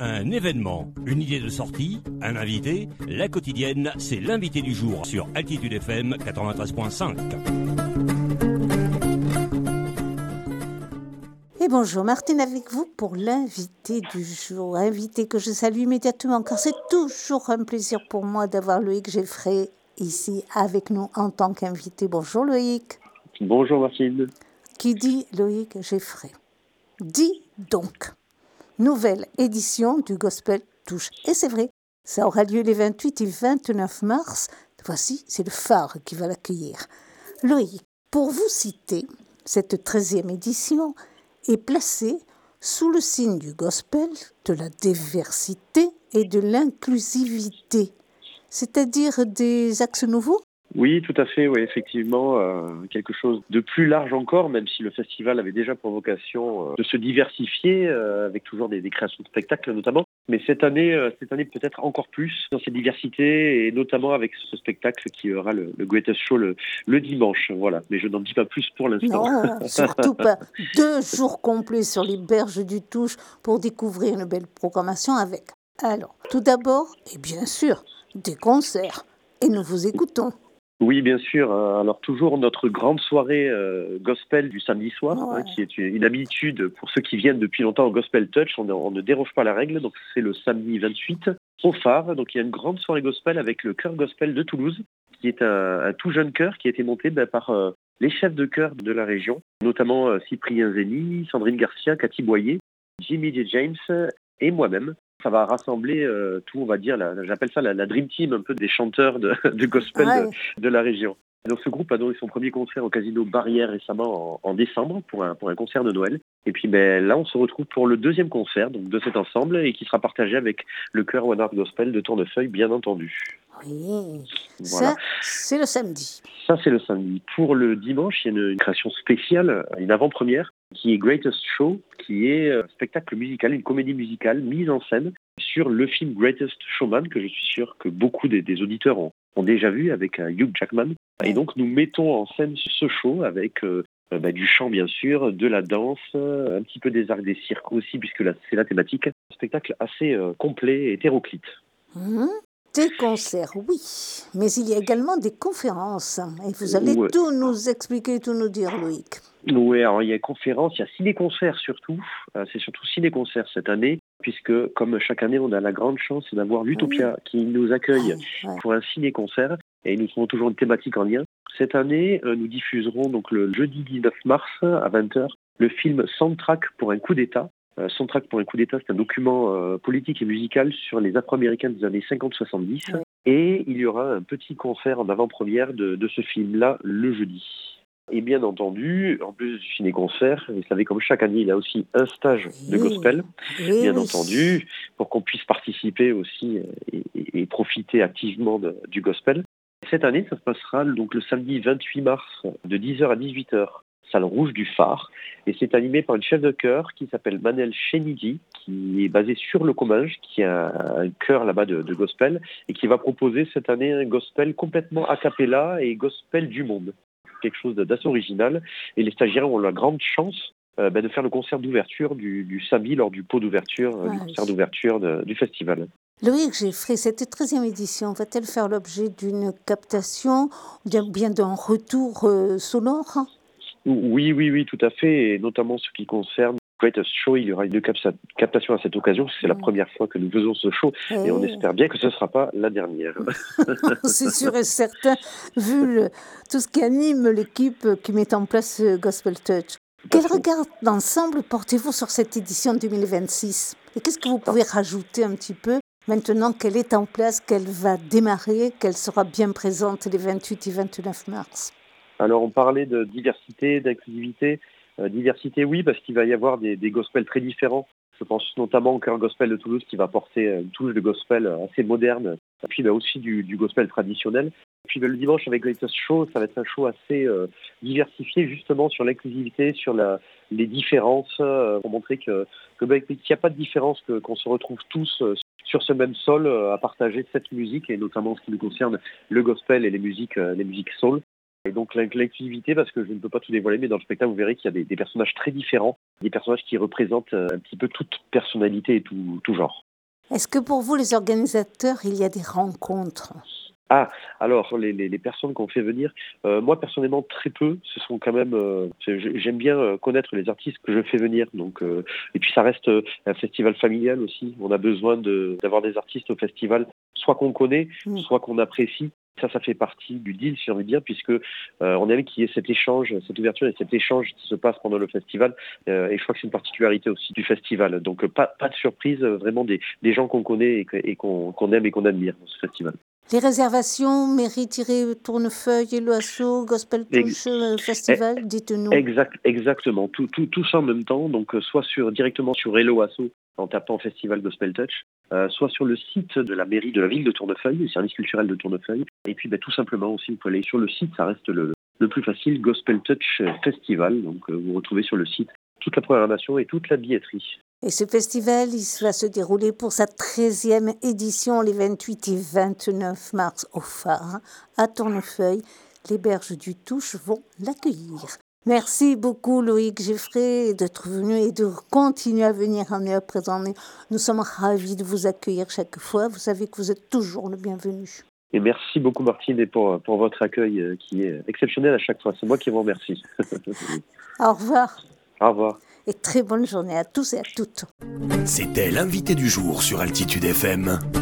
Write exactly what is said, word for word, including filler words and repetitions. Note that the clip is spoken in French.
Un événement, une idée de sortie, un invité, la quotidienne, c'est l'invité du jour sur Altitude F M quatre-vingt-treize point cinq. Et bonjour Martine avec vous pour l'invité du jour, invité que je salue immédiatement car c'est toujours un plaisir pour moi d'avoir Loïc Geffray ici avec nous en tant qu'invité. Bonjour Loïc. Bonjour Martine. Qui dit Loïc Geffray dit donc nouvelle édition du Gospel Touche. Et c'est vrai, ça aura lieu les vingt-huit et vingt-neuf mars. Voici, c'est le phare qui va l'accueillir. Loïc, pour vous citer, cette treizième édition est placée sous le signe du gospel, de la diversité et de l'inclusivité, c'est-à-dire des axes nouveaux. Oui, tout à fait, oui, effectivement, euh, quelque chose de plus large encore, même si le festival avait déjà pour vocation euh, de se diversifier, euh, avec toujours des, des créations de spectacles notamment. Mais cette année, euh, cette année peut-être encore plus dans cette diversité, et notamment avec ce spectacle qui aura le, le Greatest Show le, le dimanche. Voilà, mais je n'en dis pas plus pour l'instant. Non, surtout pas. Deux jours complets sur les berges du Touche pour découvrir une belle programmation avec. Alors, tout d'abord, et bien sûr, des concerts. Et nous vous écoutons. Oui, bien sûr. Alors toujours notre grande soirée euh, gospel du samedi soir, ouais. hein, qui est une habitude pour ceux qui viennent depuis longtemps au Gospel Touch. On, on ne déroge pas la règle, donc c'est le samedi vingt-huit au phare. Donc il y a une grande soirée gospel avec le chœur gospel de Toulouse, qui est un, un tout jeune chœur qui a été monté ben, par euh, les chefs de chœur de la région, notamment euh, Cyprien Zeni, Sandrine Garcia, Cathy Boyer, Jimmy J. James et moi-même. Ça va rassembler euh, tout, on va dire, la, j'appelle ça la, la Dream Team, un peu des chanteurs de, de gospel ouais. de, de la région. Donc ce groupe a donné son premier concert au Casino Barrière récemment en, en décembre pour un, pour un concert de Noël. Et puis ben, là, on se retrouve pour le deuxième concert donc, de cet ensemble et qui sera partagé avec le chœur One Heart Gospel de Tournefeuille, bien entendu. Oui, voilà. Ça, c'est le samedi. Ça, c'est le samedi. Pour le dimanche, il y a une, une création spéciale, une avant-première, qui est Greatest Show, qui est un spectacle musical, une comédie musicale mise en scène sur le film Greatest Showman, que je suis sûr que beaucoup des, des auditeurs ont, ont déjà vu avec uh, Hugh Jackman. Ouais. Et donc, nous mettons en scène ce show avec euh, bah, du chant, bien sûr, de la danse, euh, un petit peu des arts des cirques aussi, puisque là, c'est la thématique. Un spectacle assez euh, complet et hétéroclite. Mmh. Des concerts, oui, mais il y a également des conférences. Et vous allez ouais. tout nous expliquer, tout nous dire, Loïc. Oui, alors il y a conférences, il y a ciné-concerts surtout. Euh, c'est surtout ciné-concerts cette année, puisque comme chaque année, on a la grande chance d'avoir l'Utopia oui. qui nous accueille ouais, ouais. pour un ciné-concert. Et nous avons toujours une thématique en lien. Cette année, euh, nous diffuserons donc le jeudi dix-neuf mars à vingt heures le film Soundtrack pour un coup d'État. Euh, Soundtrack pour un coup d'État, c'est un document euh, politique et musical sur les Afro-Américains des années cinquante soixante-dix. Ouais. Et il y aura un petit concert en avant-première de, de ce film-là le jeudi. Et bien entendu, en plus du ciné-concert, vous savez, comme chaque année, il y a aussi un stage de gospel, oui, bien oui. entendu, pour qu'on puisse participer aussi et, et, et profiter activement de, du gospel. Cette année, ça se passera donc le samedi vingt-huit mars de dix heures à dix-huit heures. Salle rouge du phare, et c'est animé par une chef de chœur qui s'appelle Manel Chenidi, qui est basée sur le Comminges, qui a un chœur là-bas de, de gospel, et qui va proposer cette année un gospel complètement a cappella et gospel du monde. Quelque chose d'assez original, et les stagiaires ont la grande chance euh, bah, de faire le concert d'ouverture du, du samedi lors du pot d'ouverture, euh, ah, du concert d'ouverture de, du festival. Loïc Geffray, cette treizième édition va-t-elle faire l'objet d'une captation, bien d'un retour euh, sonore ? Oui, oui, oui, tout à fait, et notamment ce qui concerne Greatest Show, il y aura une captation à cette occasion, parce que c'est la première fois que nous faisons ce show, et, et on espère bien que ce ne sera pas la dernière. C'est sûr et certain, vu le, tout ce qui anime l'équipe qui met en place Gospel Touch. Quel regard d'ensemble portez-vous sur cette édition deux mille vingt-six ? Et qu'est-ce que vous pouvez rajouter un petit peu maintenant qu'elle est en place, qu'elle va démarrer, qu'elle sera bien présente les vingt-huit et vingt-neuf mars ? Alors, on parlait de diversité, d'inclusivité. Euh, diversité, oui, parce qu'il va y avoir des, des gospels très différents. Je pense notamment au chœur gospel de Toulouse qui va porter une touche de gospel assez moderne, et puis bah, aussi du, du gospel traditionnel. Et puis bah, le dimanche avec Greatest Show, ça va être un show assez euh, diversifié justement sur l'inclusivité, sur la, les différences, euh, pour montrer que, que bah, qu'il n'y a pas de différence, que, qu'on se retrouve tous euh, sur ce même sol euh, à partager cette musique, et notamment ce qui nous concerne le gospel et les musiques, euh, les musiques soul. Et donc l'inclusivité, parce que je ne peux pas tout dévoiler, mais dans le spectacle, vous verrez qu'il y a des, des personnages très différents, des personnages qui représentent un petit peu toute personnalité et tout, tout genre. Est-ce que pour vous, les organisateurs, il y a des rencontres ? Ah, alors les, les, les personnes qu'on fait venir, euh, moi personnellement très peu. Ce sont quand même, euh, j'aime bien connaître les artistes que je fais venir. Donc, euh, et puis ça reste un festival familial aussi. On a besoin de, d'avoir des artistes au festival, soit qu'on connaît, mmh. soit qu'on apprécie. Ça, ça fait partie du deal, si j'ai envie de dire, puisque euh, on aime qu'il y ait cet échange, cette ouverture et cet échange qui se passe pendant le festival. Euh, et je crois que c'est une particularité aussi du festival. Donc, euh, pas, pas de surprise, vraiment des, des gens qu'on connaît et, que, et qu'on, qu'on aime et qu'on admire dans ce festival. Les réservations, Mairie-Tournefeuille et l'Oiseau, Gospel Touche Ex- Festival, dites-nous. Exact, exactement, tout, tout, tout ça en même temps, donc soit sur, directement sur Hello Asso en tapant Festival Gospel Touch, euh, soit sur le site de la mairie de la ville de Tournefeuille, le service culturel de Tournefeuille, et puis bah, tout simplement aussi, vous pouvez aller sur le site, ça reste le, le plus facile, Gospel Touch Festival, donc euh, vous retrouvez sur le site toute la programmation et toute la billetterie. Et ce festival, il va se dérouler pour sa treizième édition les vingt-huit et vingt-neuf mars au Phare, à Tournefeuille. Les Berges du Touche vont l'accueillir. Merci beaucoup Loïc Geffray d'être venu et de continuer à venir en heure présente. Nous sommes ravis de vous accueillir chaque fois. Vous savez que vous êtes toujours le bienvenu. Et merci beaucoup Martine et pour, pour votre accueil qui est exceptionnel à chaque fois. C'est moi qui vous remercie. Au revoir. Au revoir. Et très bonne journée à tous et à toutes. C'était l'invité du jour sur Altitude F M.